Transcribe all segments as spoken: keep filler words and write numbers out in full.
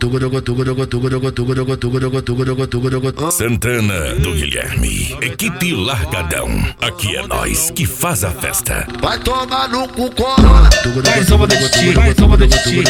Santana do Guilherme, equipe Largadão. Aqui é nós que faz a festa. Vai tomar no cu, corona. Vai só de ti, vai só de ti.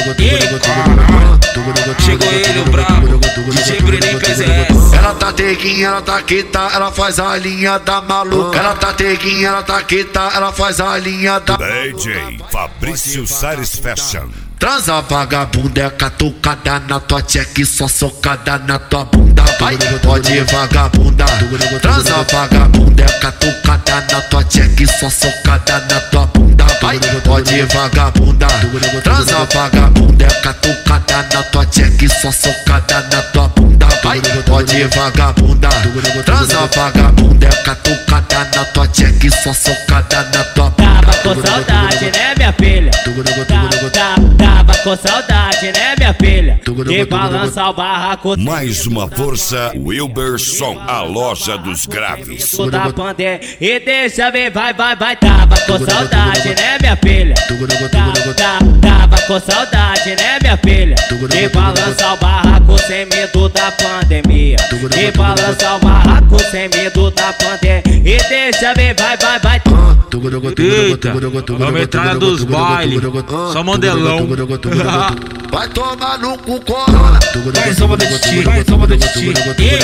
Chegou ele, o brabo, D J Breninho P Z S. Ela tá teguinha, ela tá quita, ela faz a linha da maluca. Ela tá teguinha, ela tá quita, ela faz a linha da D J Fabrício Salles Fashion. Transa vagabunda é catucada na tua tcheque, só socada na tua bunda. Vai, pode vagabunda. Transa vagabunda é catucada na tua tcheque, só socada na tua bunda. Vai, pode vagabunda. Transa vagabunda é catucada na tua tcheque, só socada na tua bunda. Vai, pode vagabunda. Transa vagabunda é catucada na tua tcheque, só socada na tua bunda. Tava com saudade, né, minha filha? Tava com saudade, né, minha filha? De balançar o barraco. Mais uma força, Wilberson, a loja dos graves. Da pandemia e deixa ver, vai, vai, vai. Tava com saudade, né, minha filha? Tava com saudade, né, minha filha? De balançar o barraco sem medo da pandemia. De balançar o barraco sem medo da pandemia e deixa ver, vai, vai, vai. Eita, a metralha dos bailes, só modelão. Vai tomar no cu, corona. Vai só de ti, vai só de ti.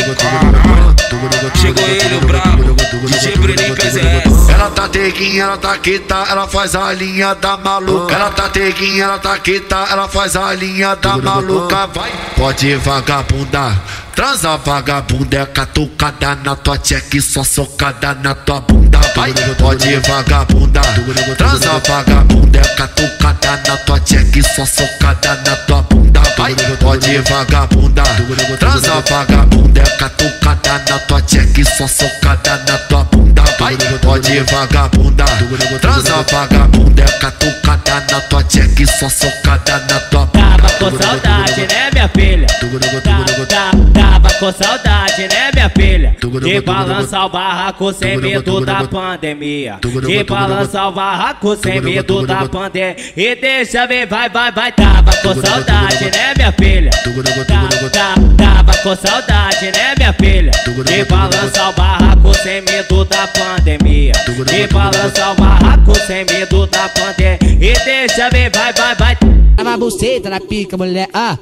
Chegou ele, o brabo, D J Breninho P Z S. Ela tá teguinha, ela tá quita, ela faz a linha da maluca. Ela tá teguinha, ela tá quita, ela faz a linha da maluca. Vai, pode vagabunda. Transa vagabunda é catucada na tua tcheque, só socada na tua bunda. Vai, pode vagabunda. Transa vagabunda é catucada na tua tcheque, só socada na tua bunda. Vai, pode vagabunda. Transa vagabunda é catucada na tua tcheque, só socada na tua bunda. Vai, pode vagabunda. Transa vagabunda é catucada na tua tcheque, só socada na tua bunda. Tava com saudade, né, minha filha? Tava com saudade, né, minha filha? De balançar o barraco sem medo da pandemia. De balançar o barraco sem medo da pandemia e deixa ver, vai, vai, vai. Tava com saudade, né, minha filha? Tava com saudade, né, minha filha? De balançar o barraco sem medo da pandemia. De balançar o barraco sem medo da pandemia e deixa ver, vai, vai, vai. Tava buceta na pica, mulher, ah.